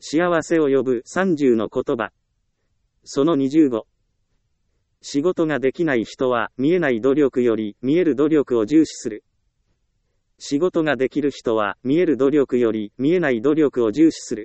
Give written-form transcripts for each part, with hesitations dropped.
幸せを呼ぶ30の言葉。その25。仕事ができない人は見えない努力より見える努力を重視する。仕事ができる人は見える努力より見えない努力を重視する。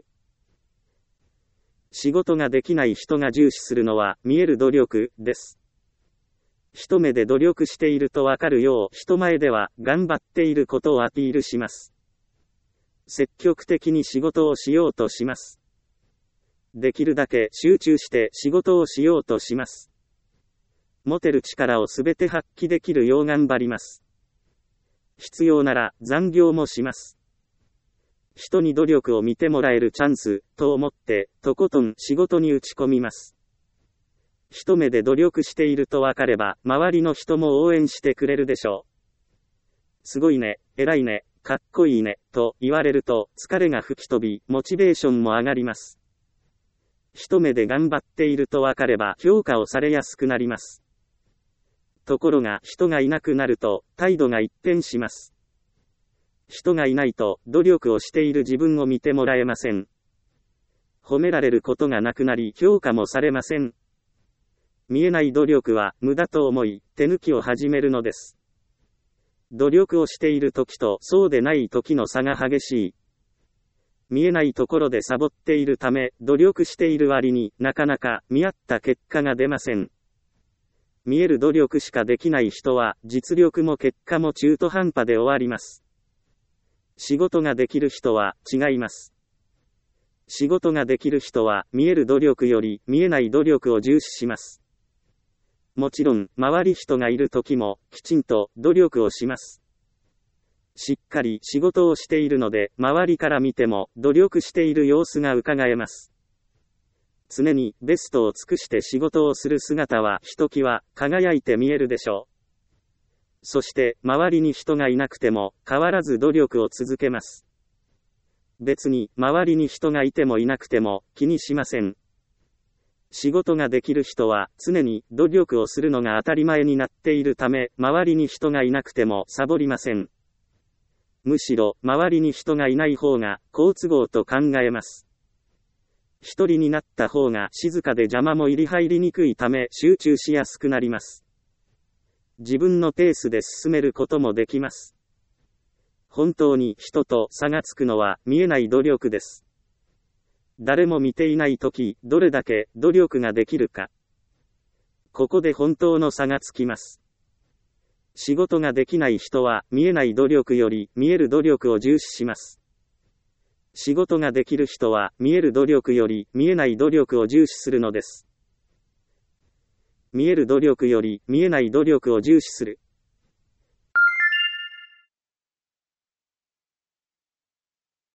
仕事ができない人が重視するのは見える努力です。一目で努力しているとわかるよう人前では頑張っていることをアピールします。積極的に仕事をしようとします。できるだけ集中して仕事をしようとします。持てる力をすべて発揮できるよう頑張ります。必要なら残業もします。人に努力を見てもらえるチャンスと思ってとことん仕事に打ち込みます。一目で努力しているとわかれば周りの人も応援してくれるでしょう。すごいね、偉いね、かっこいいねと言われると疲れが吹き飛びモチベーションも上がります。一目で頑張っているとわかれば評価をされやすくなります。ところが人がいなくなると態度が一変します。人がいないと努力をしている自分を見てもらえません。褒められることがなくなり評価もされません。見えない努力は無駄と思い手抜きを始めるのです。努力をしている時とそうでない時の差が激しい。見えないところでサボっているため努力している割になかなか見合った結果が出ません。見える努力しかできない人は実力も結果も中途半端で終わります。仕事ができる人は違います。仕事ができる人は見える努力より見えない努力を重視します。もちろん周り人がいる時もきちんと努力をします。しっかり仕事をしているので周りから見ても努力している様子が伺えます。常にベストを尽くして仕事をする姿はひときわ輝いて見えるでしょう。そして周りに人がいなくても変わらず努力を続けます。別に周りに人がいてもいなくても気にしません。仕事ができる人は常に努力をするのが当たり前になっているため周りに人がいなくてもサボりません。むしろ周りに人がいない方が好都合と考えます。一人になった方が静かで邪魔も入り入りにくいため集中しやすくなります。自分のペースで進めることもできます。本当に人と差がつくのは見えない努力です。誰も見ていないとき、どれだけ努力ができるか。ここで本当の差がつきます。仕事ができない人は見えない努力より見える努力を重視します。仕事ができる人は見える努力より見えない努力を重視するのです。見える努力より見えない努力を重視する。